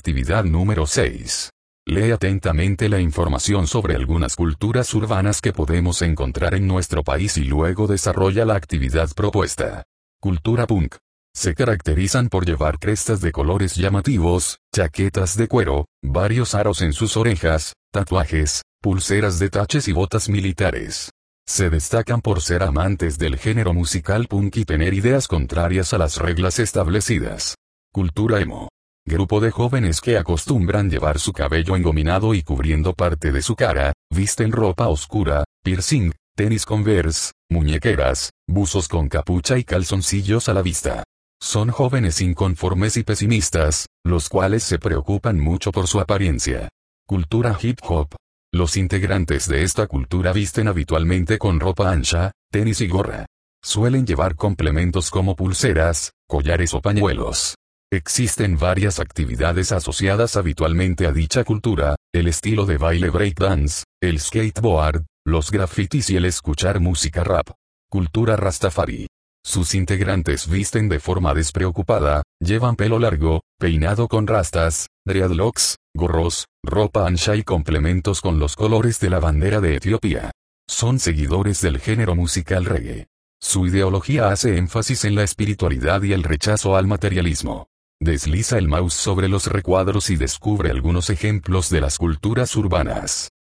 Actividad número 6. Lee atentamente la información sobre algunas culturas urbanas que podemos encontrar en nuestro país y luego desarrolla la actividad propuesta. Cultura punk. Se caracterizan por llevar crestas de colores llamativos, chaquetas de cuero, varios aros en sus orejas, tatuajes, pulseras de taches y botas militares. Se destacan por ser amantes del género musical punk y tener ideas contrarias a las reglas establecidas. Cultura emo. Grupo de jóvenes que acostumbran llevar su cabello engominado y cubriendo parte de su cara, visten ropa oscura, piercing, tenis Converse, muñequeras, buzos con capucha y calzoncillos a la vista. Son jóvenes inconformes y pesimistas, los cuales se preocupan mucho por su apariencia. Cultura hip hop. Los integrantes de esta cultura visten habitualmente con ropa ancha, tenis y gorra. Suelen llevar complementos como pulseras, collares o pañuelos. Existen varias actividades asociadas habitualmente a dicha cultura, el estilo de baile breakdance, el skateboard, los grafitis y el escuchar música rap. Cultura Rastafari. Sus integrantes visten de forma despreocupada, llevan pelo largo, peinado con rastas, dreadlocks, gorros, ropa ancha y complementos con los colores de la bandera de Etiopía. Son seguidores del género musical reggae. Su ideología hace énfasis en la espiritualidad y el rechazo al materialismo. Desliza el mouse sobre los recuadros y descubre algunos ejemplos de las culturas urbanas.